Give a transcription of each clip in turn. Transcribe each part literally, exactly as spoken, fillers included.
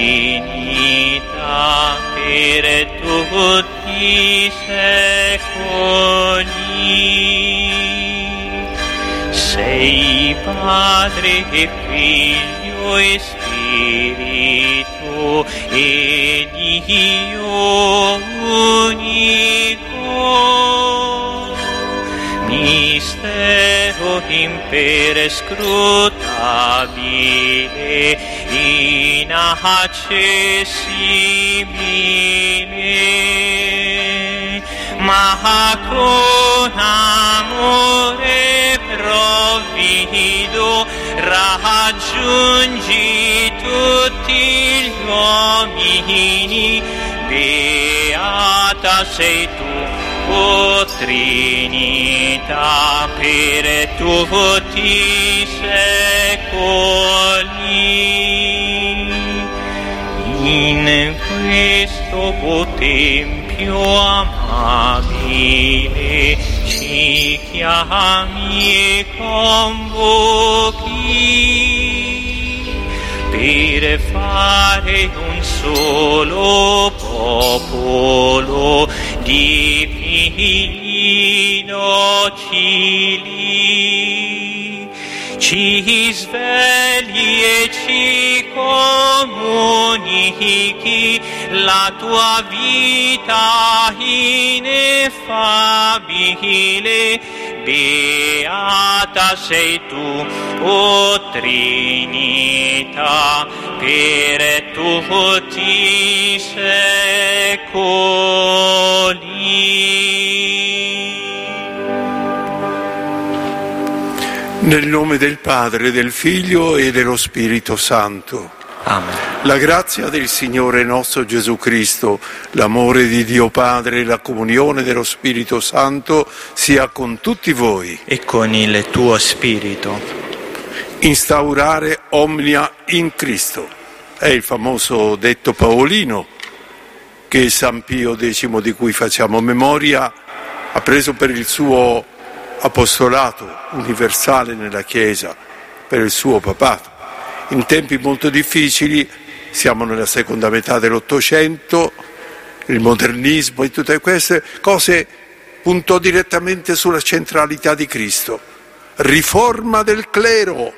Trinità per tutti i secoli. Sei Padre e Figlio e Spirito e Dio unico, mistero imperscrutabile, inaccessibile, ma con amore provvido raggiungi tutti gli uomini. Beata sei tu, o Trinità, per tutti i secoli. In questo tuo tempio amabile ci chiami e convochi per fare un solo popolo di figli docili. Ci svegli e ci comunichi la tua vita ineffabile. Beata sei tu, o Trinità, per tutti i secoli. Nel nome del Padre, del Figlio e dello Spirito Santo. Amen. La grazia del Signore nostro Gesù Cristo, l'amore di Dio Padre e la comunione dello Spirito Santo sia con tutti voi. E con il tuo spirito. Instaurare omnia in Cristo. È il famoso detto paolino che San Pio X, di cui facciamo memoria, ha preso per il suo apostolato universale nella Chiesa, per il suo papato. In tempi molto difficili, siamo nella seconda metà dell'Ottocento, il modernismo e tutte queste cose puntò direttamente sulla centralità di Cristo. Riforma del clero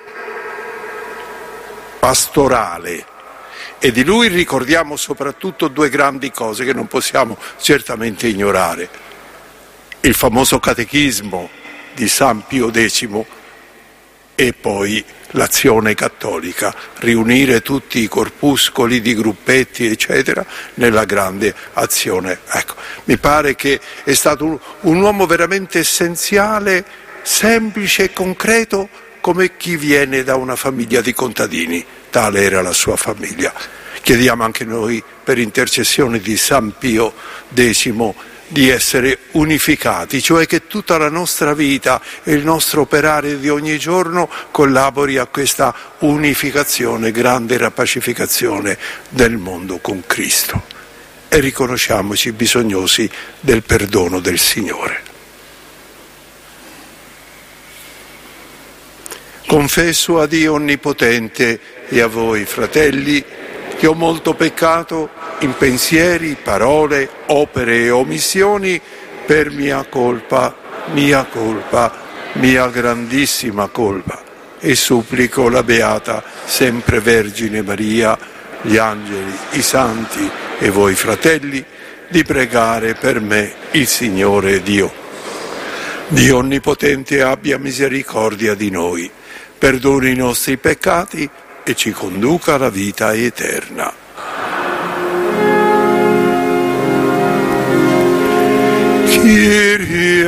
pastorale, e di lui ricordiamo soprattutto due grandi cose che non possiamo certamente ignorare: il famoso catechismo di San Pio X e poi l'azione cattolica, riunire tutti i corpuscoli di gruppetti eccetera nella grande azione. Ecco, mi pare che è stato un, un uomo veramente essenziale, semplice e concreto, come chi viene da una famiglia di contadini. Tale era la sua famiglia. Chiediamo anche noi, per intercessione di San Pio X, di essere unificati, cioè che tutta la nostra vita e il nostro operare di ogni giorno collabori a questa unificazione, grande pacificazione del mondo con Cristo. E riconosciamoci bisognosi del perdono del Signore. Confesso a Dio Onnipotente e a voi, fratelli, che ho molto peccato in pensieri, parole, opere e omissioni per mia colpa, mia colpa, mia grandissima colpa. E supplico la Beata Sempre Vergine Maria, gli angeli, i santi e voi fratelli, di pregare per me il Signore Dio. Dio Onnipotente abbia misericordia di noi, perdoni i nostri peccati e ci conduca alla vita eterna. Kyrie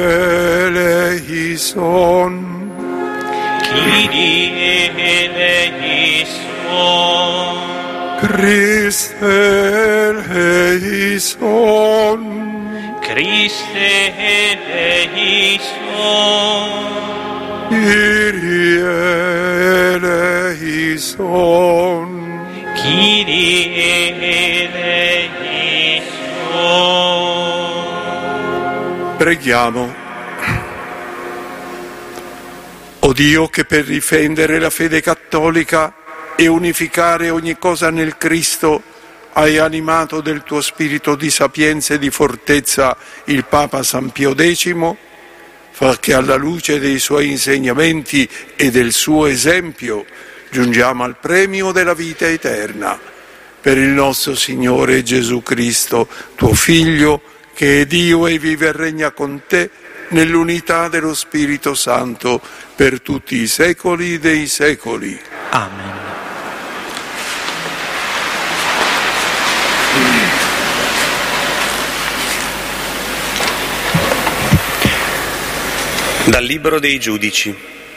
eleison. Kyrie eleison. Christe eleison. Christe eleison. Kyrie eleison. Kyrie eleison. Preghiamo. O Dio, che per difendere la fede cattolica e unificare ogni cosa nel Cristo, hai animato del tuo spirito di sapienza e di fortezza il Papa San Pio X, fa che alla luce dei suoi insegnamenti e del suo esempio giungiamo al premio della vita eterna. Per il nostro Signore Gesù Cristo, tuo Figlio, che è Dio e vive e regna con te nell'unità dello Spirito Santo per tutti i secoli dei secoli. Amen. Dal Libro dei Giudici.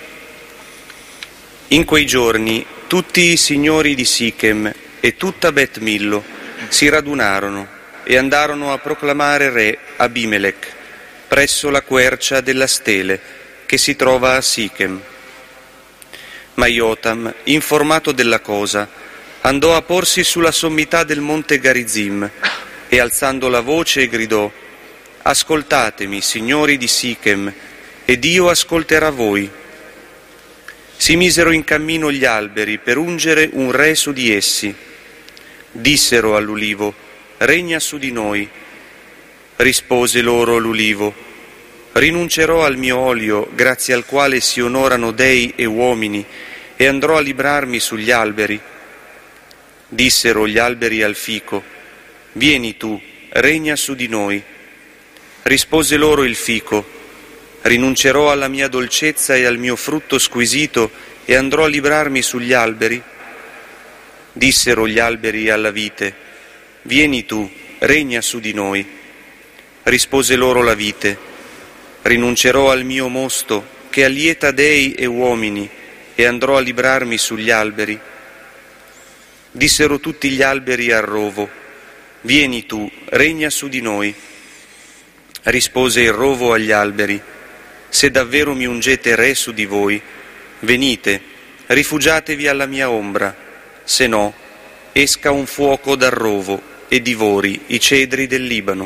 In quei giorni tutti i signori di Sichem e tutta Bet Millo si radunarono e andarono a proclamare re Abimelech presso la quercia della Stele che si trova a Sichem. Ma Jotam, informato della cosa, andò a porsi sulla sommità del monte Garizim e alzando la voce gridò: «Ascoltatemi, signori di Sichem, ed io ascolterà voi». Si misero in cammino gli alberi per ungere un re su di essi. Dissero all'ulivo: «Regna su di noi». Rispose loro l'ulivo: «Rinuncerò al mio olio, grazie al quale si onorano dei e uomini, e andrò a librarmi sugli alberi». Dissero gli alberi al fico: «Vieni tu, regna su di noi». Rispose loro il fico: «Rinuncerò alla mia dolcezza e al mio frutto squisito e andrò a librarmi sugli alberi?» Dissero gli alberi alla vite: «Vieni tu, regna su di noi». Rispose loro la vite: «Rinuncerò al mio mosto, che allieta dei e uomini, e andrò a librarmi sugli alberi». Dissero tutti gli alberi al rovo: «Vieni tu, regna su di noi». Rispose il rovo agli alberi: «Se davvero mi ungete re su di voi, venite, rifugiatevi alla mia ombra, se no, esca un fuoco dal rovo e divori i cedri del Libano».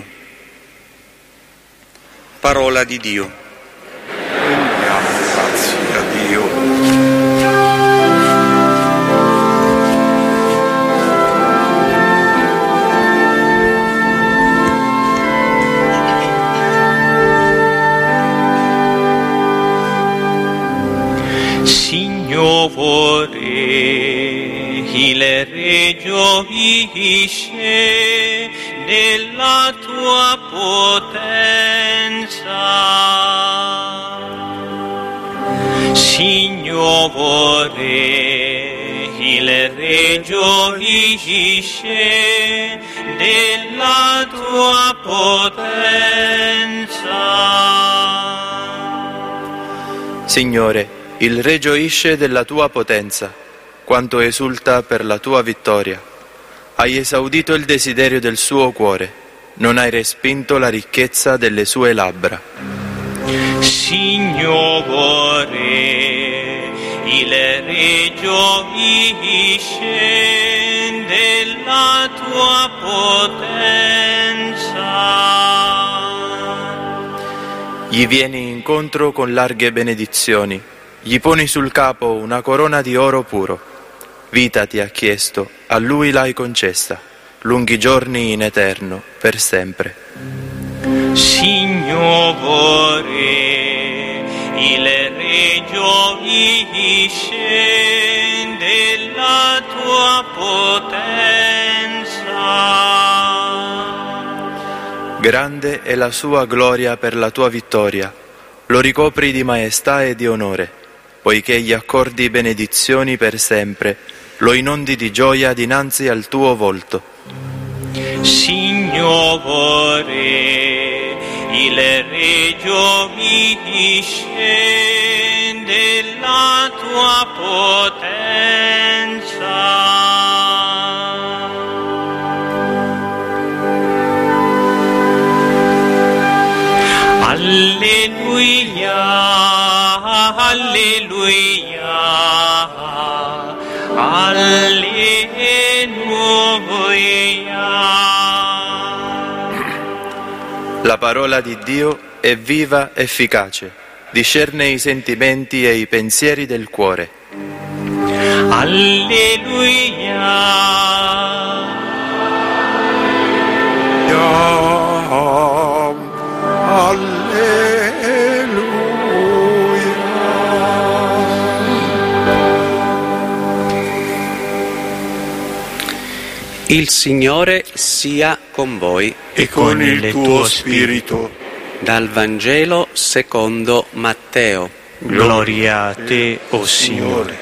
Parola di Dio. Rendiamo grazie a Dio. Signore, il Re gioisce nella tua potenza. Signore, il Re gioisce nella tua potenza. Signore, il Re gioisce della tua potenza, quanto esulta per la tua vittoria. Hai esaudito il desiderio del suo cuore, non hai respinto la ricchezza delle sue labbra. Signore, il Re gioisce della tua potenza. Gli vieni incontro con larghe benedizioni, gli poni sul capo una corona di oro puro. Vita ti ha chiesto, a lui l'hai concessa, lunghi giorni in eterno, per sempre. Signore, il Re gioisce della tua potenza. Grande è la sua gloria per la tua vittoria, lo ricopri di maestà e di onore, poiché gli accordi benedizioni per sempre, lo inondi di gioia dinanzi al tuo volto. Signore, il Re gioisce della tua potenza. Alleluia, alleluia, alleluia. La parola di Dio è viva, efficace, discerne i sentimenti e i pensieri del cuore. Alleluia. Il Signore sia con voi e con il tuo spirito. Dal Vangelo secondo Matteo. Gloria a te, o Signore.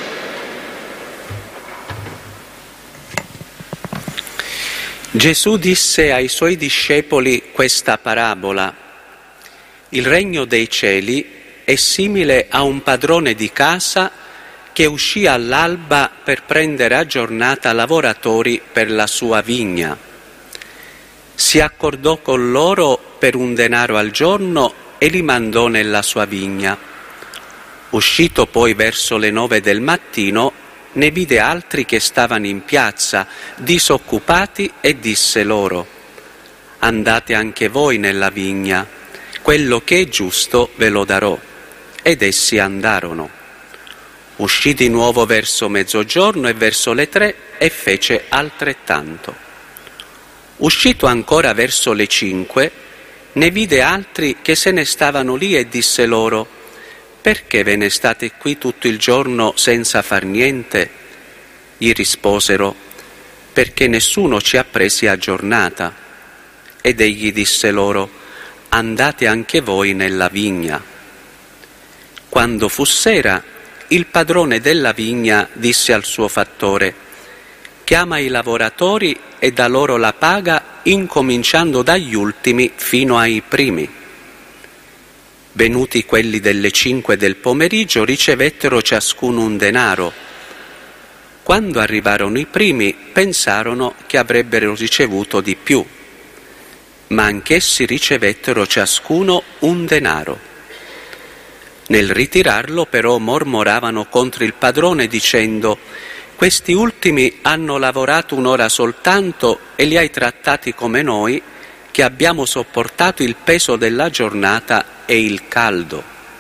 Gesù disse ai suoi discepoli questa parabola: il regno dei cieli è simile a un padrone di casa che uscì all'alba per prendere a giornata lavoratori per la sua vigna. Si accordò con loro per un denaro al giorno e li mandò nella sua vigna. Uscito poi verso le nove del mattino, ne vide altri che stavano in piazza, disoccupati, e disse loro: andate anche voi nella vigna, quello che è giusto ve lo darò. Ed essi andarono. Uscì di nuovo verso mezzogiorno e verso le tre e fece altrettanto. Uscito ancora verso le cinque, ne vide altri che se ne stavano lì e disse loro: perché ve ne state qui tutto il giorno senza far niente? Gli risposero: perché nessuno ci ha presi a giornata. Ed egli disse loro: andate anche voi nella vigna. Quando fu sera, il padrone della vigna disse al suo fattore: chiama i lavoratori e dà loro la paga, incominciando dagli ultimi fino ai primi. Venuti quelli delle cinque del pomeriggio, ricevettero ciascuno un denaro. Quando arrivarono i primi, pensarono che avrebbero ricevuto di più, ma anch'essi ricevettero ciascuno un denaro. Nel ritirarlo però mormoravano contro il padrone dicendo: questi ultimi hanno lavorato un'ora soltanto e li hai trattati come noi, che abbiamo sopportato il peso della giornata e il caldo.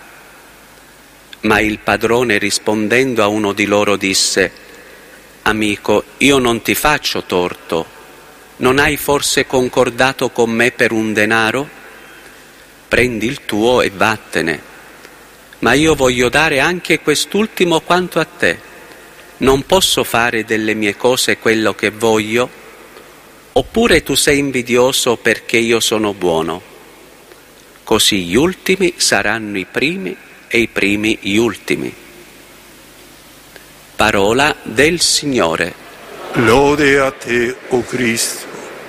Ma il padrone, rispondendo a uno di loro, disse: amico, io non ti faccio torto. Non hai forse concordato con me per un denaro? Prendi il tuo e vattene. Ma io voglio dare anche quest'ultimo quanto a te. Non posso fare delle mie cose quello che voglio? Oppure tu sei invidioso perché io sono buono? Così gli ultimi saranno i primi e i primi gli ultimi. Parola del Signore. Lode a te, o Cristo.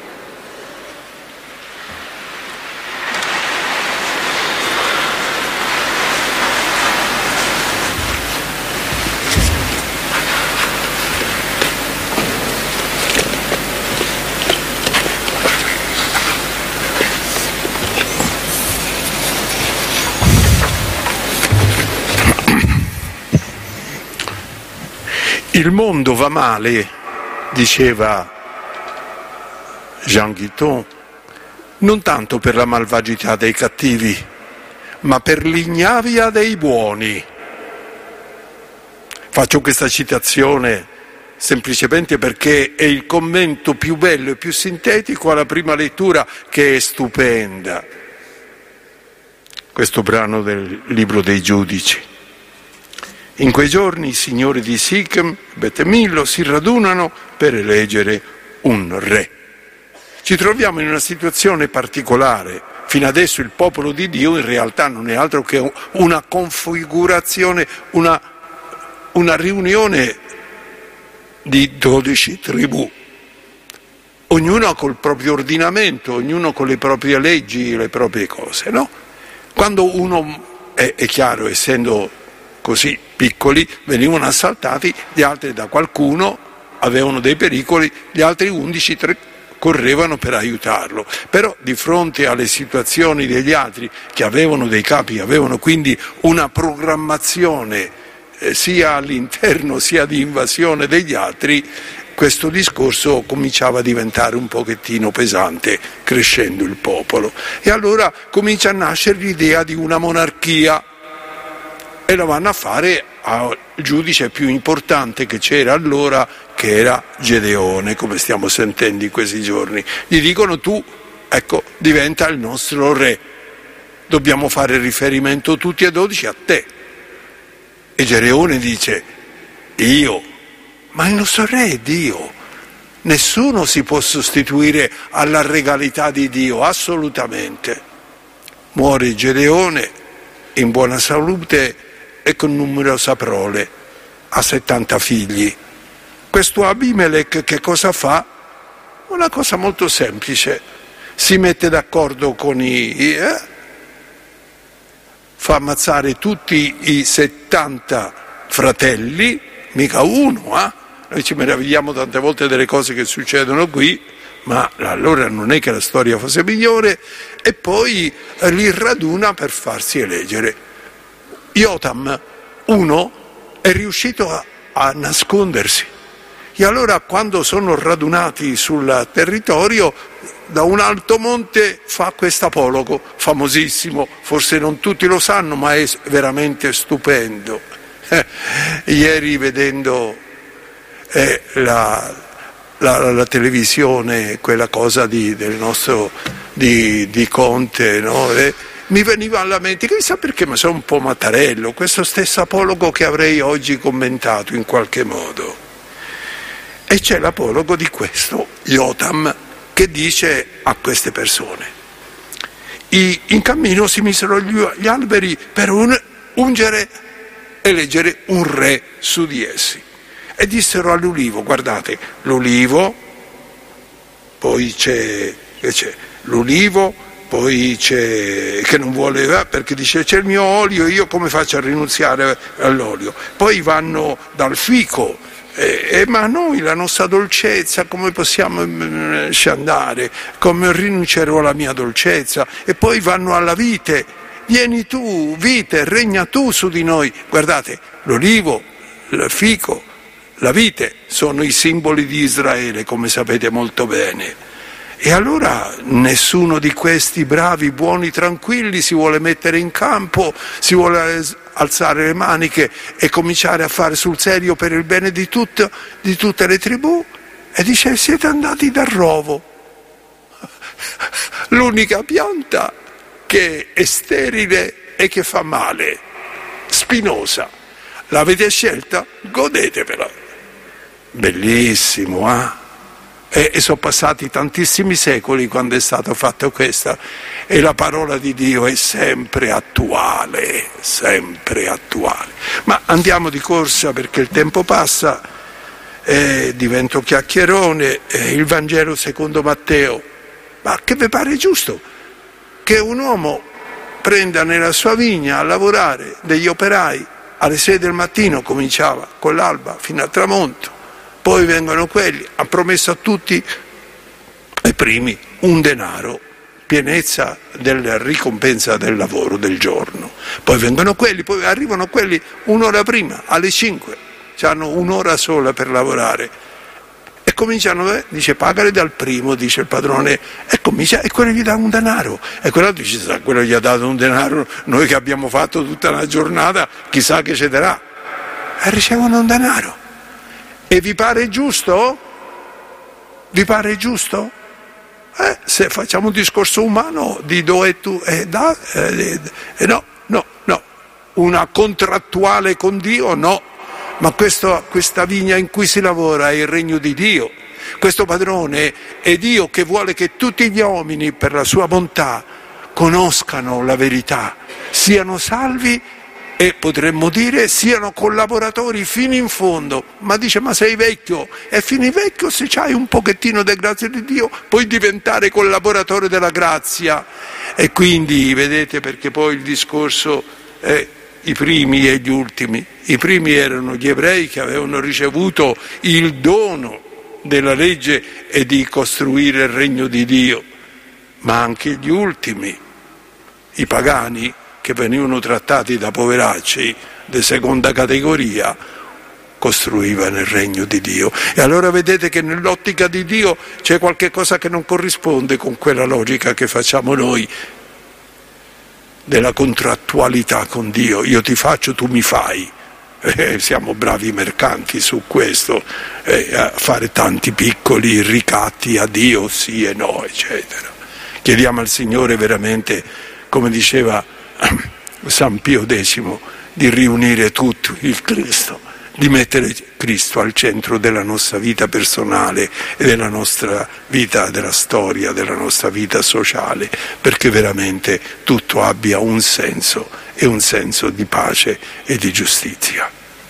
Il mondo va male, diceva Jean Guitton, non tanto per la malvagità dei cattivi, ma per l'ignavia dei buoni. Faccio questa citazione semplicemente perché è il commento più bello e più sintetico alla prima lettura, che è stupenda. Questo brano del Libro dei Giudici. In quei giorni i signori di Sichem e Bet Millo si radunano per eleggere un re. Ci troviamo in una situazione particolare. Fino adesso il popolo di Dio in realtà non è altro che una configurazione, una, una riunione di dodici tribù. Ognuno col proprio ordinamento, ognuno con le proprie leggi, le proprie cose, no? Quando uno, è, è chiaro, essendo così piccoli, venivano assaltati, gli altri da qualcuno avevano dei pericoli, gli altri undici tre, correvano per aiutarlo. Però di fronte alle situazioni degli altri, che avevano dei capi, avevano quindi una programmazione eh, sia all'interno sia di invasione degli altri, questo discorso cominciava a diventare un pochettino pesante, crescendo il popolo. E allora comincia a nascere l'idea di una monarchia, e lo vanno a fare a il giudice più importante che c'era allora, che era Gedeone, come stiamo sentendo in questi giorni. Gli dicono: tu, ecco, diventa il nostro re, dobbiamo fare riferimento tutti e dodici a te. E Gedeone dice: io? Ma il nostro re è Dio, nessuno si può sostituire alla regalità di Dio, assolutamente. Muore Gedeone in buona salute e con numerosa prole, ha settanta figli. Questo Abimelech che cosa fa? Una cosa molto semplice: si mette d'accordo con i... Eh? fa ammazzare tutti i settanta fratelli, mica uno, eh? Noi ci meravigliamo tante volte delle cose che succedono qui, ma allora non è che la storia fosse migliore, e poi li raduna per farsi eleggere. Jotam, uno, è riuscito a, a nascondersi, e allora quando sono radunati sul territorio, da un alto monte fa questo apologo famosissimo, forse non tutti lo sanno, ma è veramente stupendo. Eh, ieri vedendo eh, la, la, la televisione, quella cosa di, del nostro di, di Conte, no? Eh, mi veniva alla mente, chissà perché, ma sono un po' mattarello, questo stesso apologo che avrei oggi commentato in qualche modo. E c'è l'apologo di questo Jotam che dice a queste persone: I, in cammino si misero gli, gli alberi per un, ungere e eleggere un re su di essi, e dissero all'ulivo: guardate, l'ulivo, poi c'è, c'è l'ulivo, poi c'è che non vuole, perché dice c'è il mio olio, io come faccio a rinunziare all'olio? Poi vanno dal fico, eh, eh, ma noi la nostra dolcezza come possiamo eh, andare? Come rinuncerò alla mia dolcezza? E poi vanno alla vite: vieni tu, vite, regna tu su di noi. Guardate, l'olivo, il fico, la vite sono i simboli di Israele, come sapete molto bene. E allora nessuno di questi bravi, buoni, tranquilli si vuole mettere in campo, si vuole alzare le maniche e cominciare a fare sul serio per il bene di, tutto, di tutte le tribù, e dice: siete andati dal rovo, l'unica pianta che è sterile e che fa male, spinosa, l'avete scelta? Godetevela. Bellissimo, eh? E, e sono passati tantissimi secoli quando è stato fatto questo, e la parola di Dio è sempre attuale, sempre attuale. Ma andiamo di corsa perché il tempo passa, eh, divento chiacchierone. Eh, il Vangelo secondo Matteo. Ma che vi pare giusto che un uomo prenda nella sua vigna a lavorare degli operai alle sei del mattino, cominciava con l'alba fino al tramonto, poi vengono quelli, ha promesso a tutti ai primi un denaro, pienezza della ricompensa del lavoro del giorno, poi vengono quelli, poi arrivano quelli un'ora prima, alle cinque, hanno un'ora sola per lavorare, e cominciano, eh, dice pagare dal primo, dice il padrone, e comincia, e quello gli dà un denaro, e quello dice: sa, quello gli ha dato un denaro, noi che abbiamo fatto tutta la giornata, chissà che ci darà, e ricevono un denaro. E vi pare giusto? Vi pare giusto? Eh, se facciamo un discorso umano di do e tu e da, eh, eh, no, no, no, una contrattuale con Dio, no, ma questo, questa vigna in cui si lavora è il regno di Dio, questo padrone è Dio che vuole che tutti gli uomini per la sua bontà conoscano la verità, siano salvi e potremmo dire siano collaboratori fino in fondo. Ma dice: ma sei vecchio, e fini vecchio se c'hai un pochettino di grazia di Dio puoi diventare collaboratore della grazia. E quindi vedete, perché poi il discorso è i primi e gli ultimi. I primi erano gli ebrei che avevano ricevuto il dono della legge e di costruire il regno di Dio, ma anche gli ultimi, i pagani, che venivano trattati da poveracci di seconda categoria, costruivano il regno di Dio. E allora vedete che nell'ottica di Dio c'è qualche cosa che non corrisponde con quella logica che facciamo noi della contrattualità con Dio: io ti faccio, tu mi fai, eh, siamo bravi mercanti su questo, eh, a fare tanti piccoli ricatti a Dio, sì e no, eccetera. Chiediamo al Signore veramente, come diceva San Pio X, di riunire tutto il Cristo, di mettere Cristo al centro della nostra vita personale e della nostra vita, della storia, della nostra vita sociale, perché veramente tutto abbia un senso e un senso di pace e di giustizia.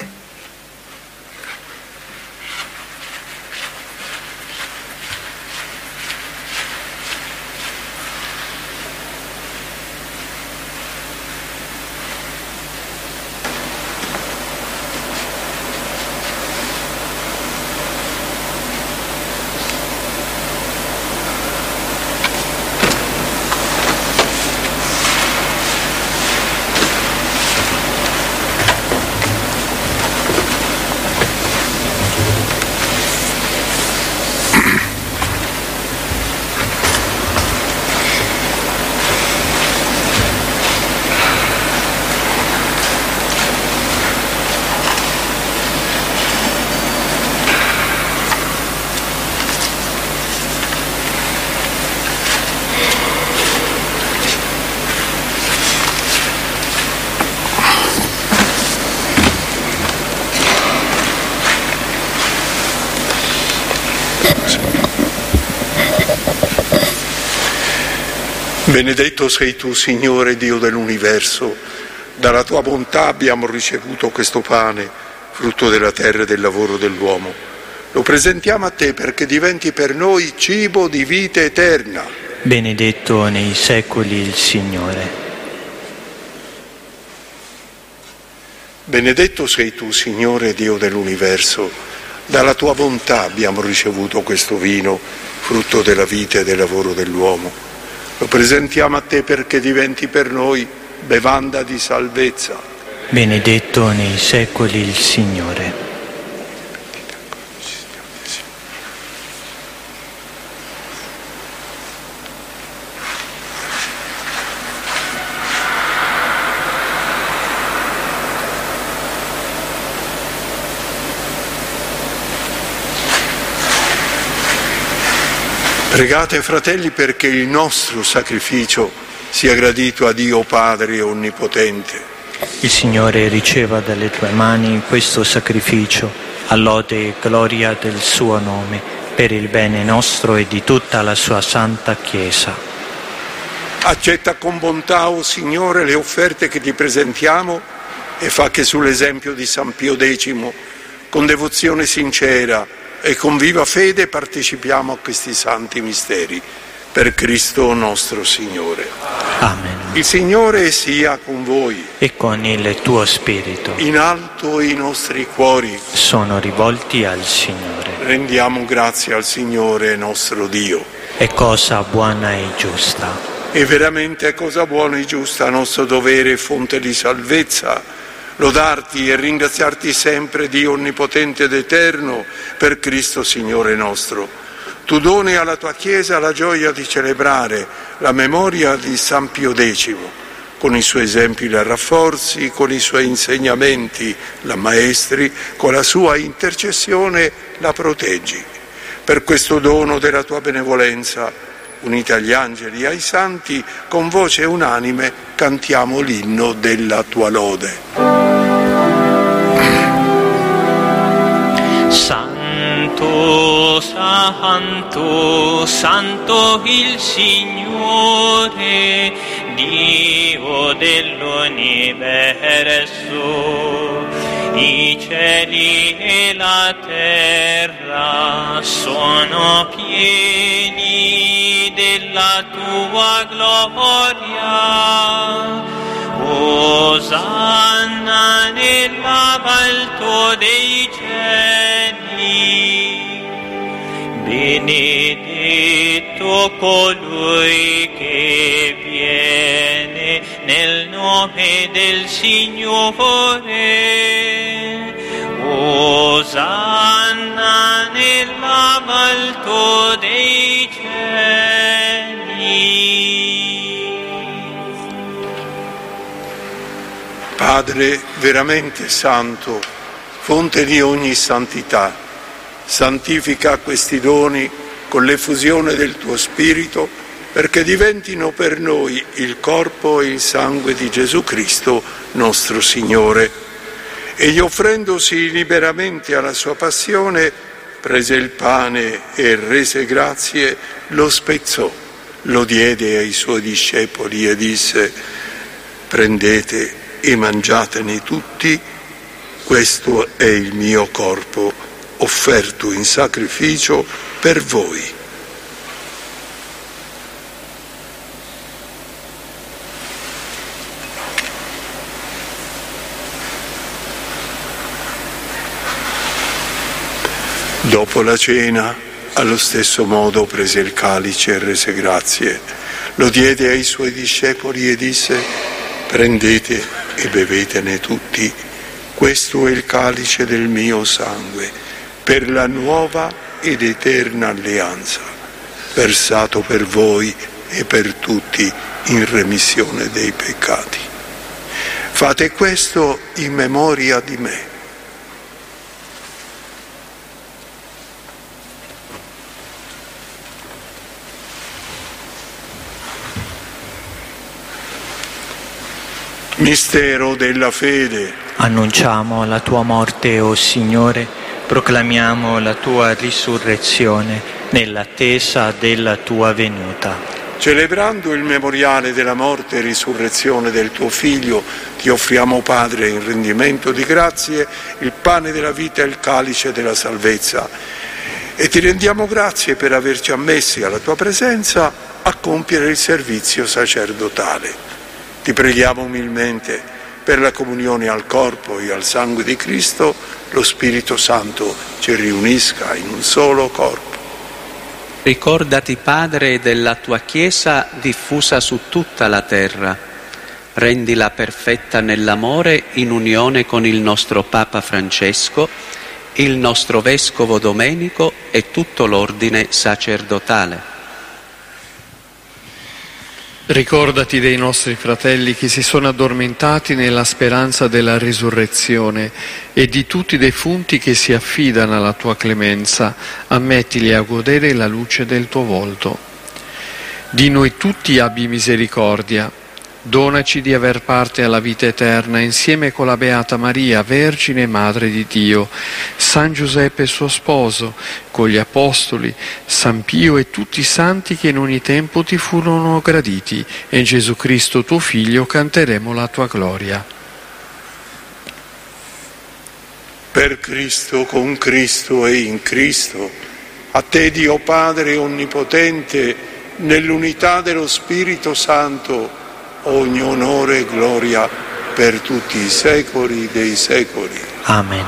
Benedetto sei tu, Signore Dio dell'universo, dalla tua bontà abbiamo ricevuto questo pane, frutto della terra e del lavoro dell'uomo. Lo presentiamo a te perché diventi per noi cibo di vita eterna. Benedetto nei secoli il Signore. Benedetto sei tu, Signore Dio dell'universo, dalla tua bontà abbiamo ricevuto questo vino, frutto della vita e del lavoro dell'uomo. Lo presentiamo a te perché diventi per noi bevanda di salvezza. Benedetto nei secoli il Signore. Pregate, fratelli, perché il nostro sacrificio sia gradito a Dio Padre Onnipotente. Il Signore riceva dalle tue mani questo sacrificio, a lode e gloria del suo nome, per il bene nostro e di tutta la sua santa Chiesa. Accetta con bontà, o Signore, le offerte che ti presentiamo e fa che sull'esempio di San Pio X, con devozione sincera e con viva fede partecipiamo a questi santi misteri, per Cristo nostro Signore. Amen. Il Signore sia con voi. E con il tuo spirito. In alto i nostri cuori sono rivolti al Signore. Rendiamo grazie al Signore nostro Dio. È cosa buona e giusta. E veramente è cosa buona e giusta, nostro dovere e fonte di salvezza, lodarti e ringraziarti sempre, Dio onnipotente ed eterno, per Cristo Signore nostro. Tu doni alla tua Chiesa la gioia di celebrare la memoria di San Pio X, con i suoi esempi la rafforzi, con i suoi insegnamenti la maestri, con la sua intercessione la proteggi. Per questo dono della tua benevolenza, unite agli angeli e ai santi, con voce unanime cantiamo l'inno della tua lode. Santo, santo, santo il Signore, Dio dell'universo, i cieli e la terra sono pieni della tua gloria. Osanna nell'alto dei cieli, benedetto colui che viene nel nome del Signore. Osanna nell'alto dei cieli. Padre, veramente santo, fonte di ogni santità, santifica questi doni con l'effusione del tuo Spirito, perché diventino per noi il corpo e il sangue di Gesù Cristo, nostro Signore. Egli, offrendosi liberamente alla sua passione, prese il pane e rese grazie, lo spezzò, lo diede ai suoi discepoli e disse: prendete e mangiatene tutti, questo è il mio corpo, offerto in sacrificio per voi. Dopo la cena, allo stesso modo prese il calice e rese grazie, lo diede ai suoi discepoli e disse: prendete e bevetene tutti, questo è il calice del mio sangue, per la nuova ed eterna alleanza, versato per voi e per tutti in remissione dei peccati. Fate questo in memoria di me. Mistero della fede. Annunciamo la tua morte, o Signore, proclamiamo la tua risurrezione nell'attesa della tua venuta. Celebrando il memoriale della morte e risurrezione del tuo Figlio, ti offriamo, Padre, in rendimento di grazie, il pane della vita e il calice della salvezza. E ti rendiamo grazie per averci ammessi alla tua presenza a compiere il servizio sacerdotale. Ti preghiamo umilmente per la comunione al corpo e al sangue di Cristo, lo Spirito Santo ci riunisca in un solo corpo. Ricordati, Padre, della tua Chiesa diffusa su tutta la terra. Rendila perfetta nell'amore in unione con il nostro Papa Francesco, il nostro Vescovo Domenico e tutto l'ordine sacerdotale. Ricordati dei nostri fratelli che si sono addormentati nella speranza della risurrezione e di tutti i defunti che si affidano alla tua clemenza. Ammettili a godere la luce del tuo volto. Di noi tutti abbi misericordia. Donaci di aver parte alla vita eterna insieme con la Beata Maria, Vergine e Madre di Dio, San Giuseppe suo sposo, con gli Apostoli, San Pio e tutti i santi che in ogni tempo ti furono graditi, e in Gesù Cristo tuo Figlio canteremo la tua gloria. Per Cristo, con Cristo e in Cristo, a te Dio Padre Onnipotente, nell'unità dello Spirito Santo, ogni onore e gloria per tutti i secoli dei secoli. Amen.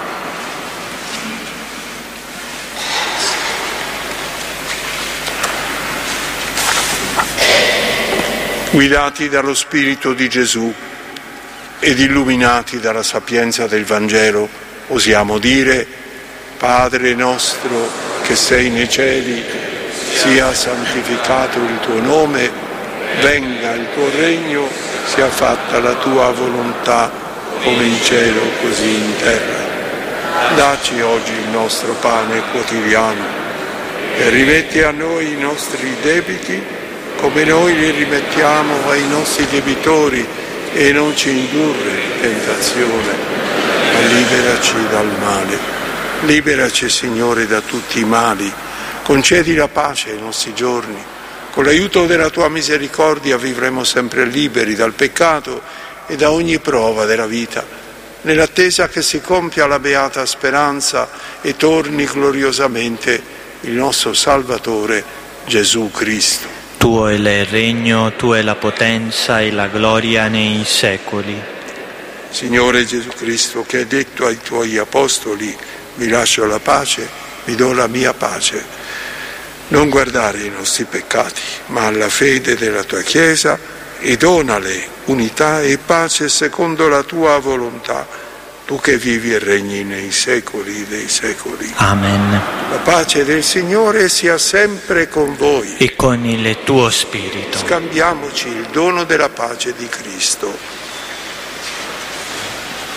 Guidati dallo Spirito di Gesù ed illuminati dalla sapienza del Vangelo, osiamo dire: Padre nostro che sei nei cieli, sia santificato il tuo nome, venga il tuo regno, sia fatta la tua volontà, come in cielo così in terra. Dacci oggi il nostro pane quotidiano e rimetti a noi i nostri debiti, come noi li rimettiamo ai nostri debitori, e non ci indurre in tentazione, ma liberaci dal male. Liberaci, Signore, da tutti i mali, concedi la pace ai nostri giorni. Con l'aiuto della tua misericordia vivremo sempre liberi dal peccato e da ogni prova della vita, nell'attesa che si compia la beata speranza e torni gloriosamente il nostro Salvatore Gesù Cristo. Tuo è il regno, tua è la potenza e la gloria nei secoli. Signore Gesù Cristo, che hai detto ai tuoi apostoli: vi lascio la pace, vi do la mia pace. Non guardare i nostri peccati, ma alla fede della tua Chiesa, e donale unità e pace secondo la tua volontà, tu che vivi e regni nei secoli dei secoli. Amen. La pace del Signore sia sempre con voi. E con il tuo spirito. Scambiamoci il dono della pace di Cristo.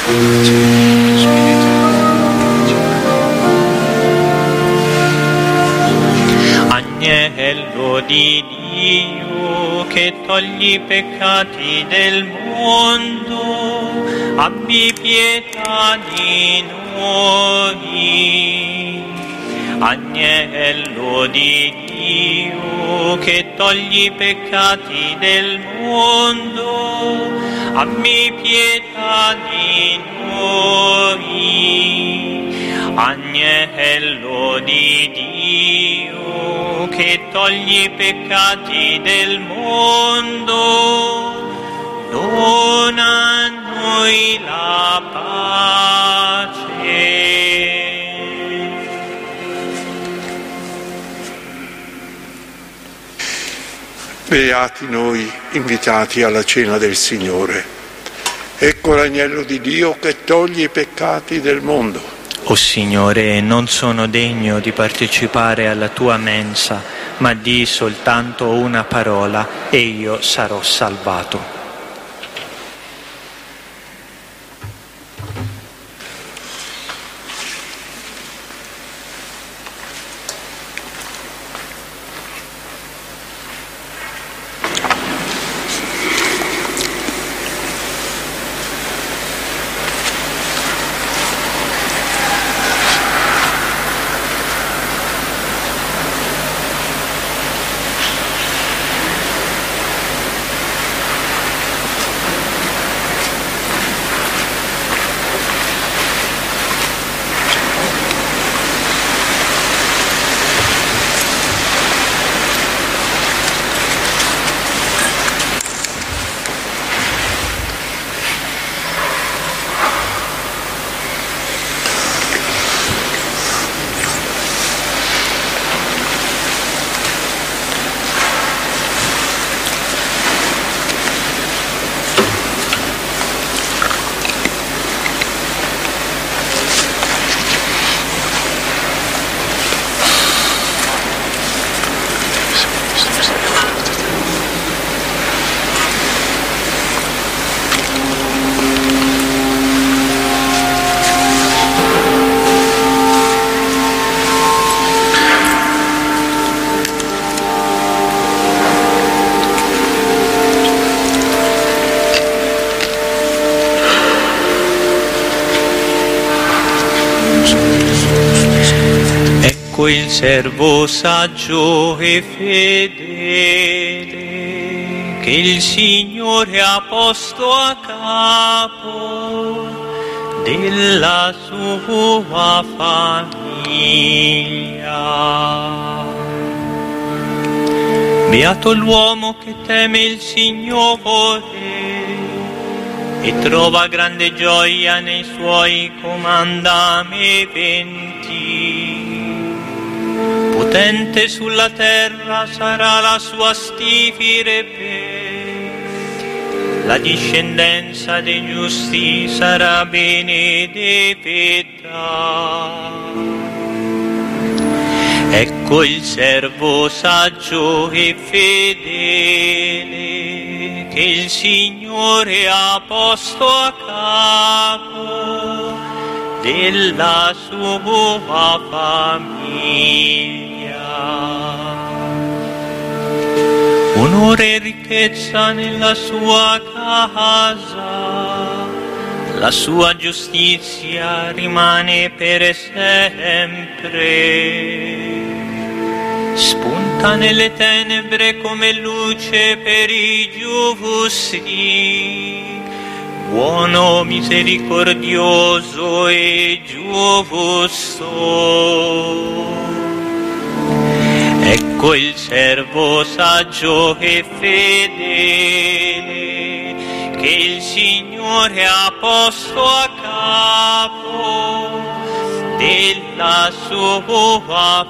Agnello di Dio che togli i peccati del mondo, abbi pietà di noi. Agnello di Dio che togli i peccati del mondo, abbi pietà di noi. Agnello di Dio che togli i peccati del mondo, dona a noi la pace. Beati noi invitati alla cena del Signore. Ecco l'agnello di Dio che toglie i peccati del mondo. O Signore, non sono degno di partecipare alla tua mensa, ma di soltanto una parola e io sarò salvato. Ecco il servo saggio e fedele che il Signore ha posto a capo della sua famiglia. Beato l'uomo che teme il Signore e trova grande gioia nei suoi comandamenti. Potente sulla terra sarà la sua stirpe, la discendenza dei giusti sarà benedetta. Ecco il servo saggio e fedele che il Signore ha posto a capo della sua famiglia. Onore e ricchezza nella sua casa, la sua giustizia rimane per sempre. Spunta nelle tenebre come luce per i giusti, buono, misericordioso e giusto. Ecco il servo saggio e fedele che il Signore ha posto a capo della sua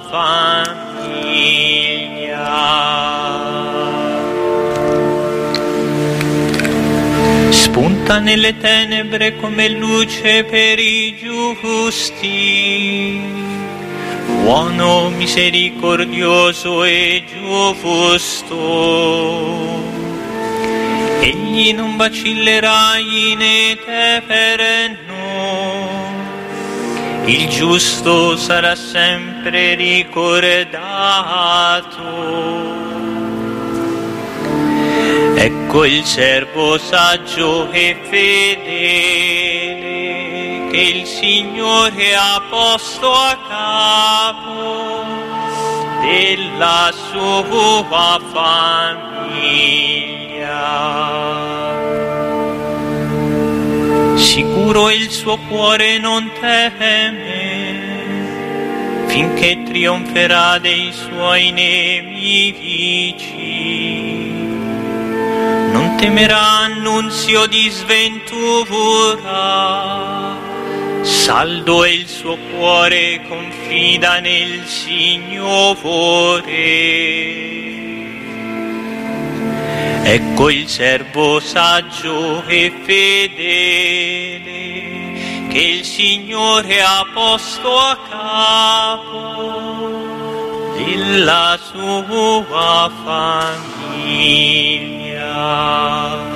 famiglia. Spunta nelle tenebre come luce per i giusti, buono, misericordioso e giusto. Egli non vacillerà in eterno, il giusto sarà sempre ricordato. Ecco il servo saggio e fedele che il Signore ha posto a capo della sua famiglia. Sicuro il suo cuore non teme, finché trionferà dei suoi nemici. Non temerà annunzio di sventura, saldo è il suo cuore, confida nel Signore. Ecco il servo saggio e fedele che il Signore ha posto a capo della sua famiglia.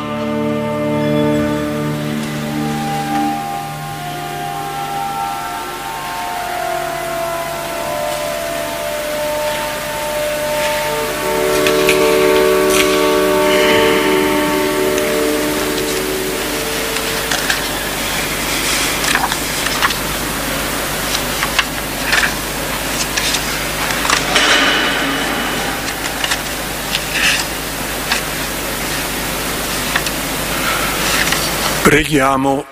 Preghiamo.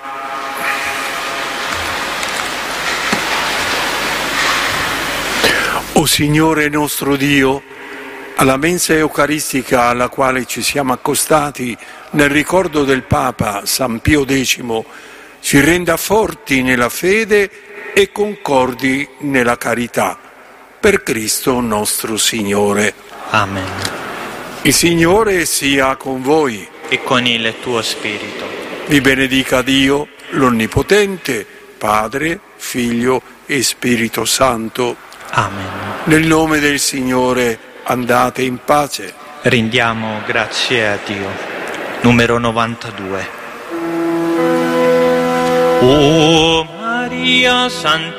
O Signore nostro Dio, alla mensa eucaristica alla quale ci siamo accostati nel ricordo del Papa San Pio X, ci renda forti nella fede e concordi nella carità. Per Cristo nostro Signore. Amen. Il Signore sia con voi. E con il tuo spirito. Vi benedica Dio, l'Onnipotente, Padre, Figlio e Spirito Santo. Amen. Nel nome del Signore andate in pace. Rendiamo grazie a Dio. Numero novantadue. O Maria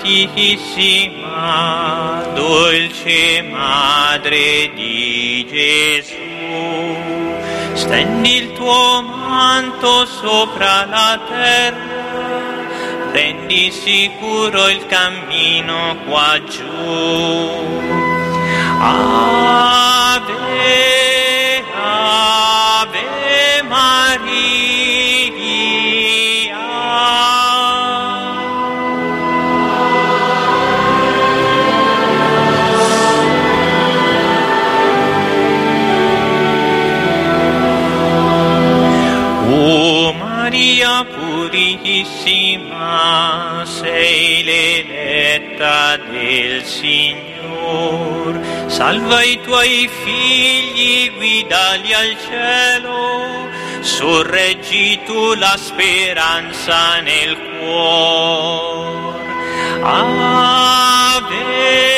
Santissima, dolce Madre di Gesù, stendi il tuo manto sopra la terra, rendi sicuro il cammino qua giù. Ave, Ave Maria. O Maria purissima, sei l'eletta del Signor, salva i tuoi figli, guidali al cielo, sorreggi tu la speranza nel cuore. Ave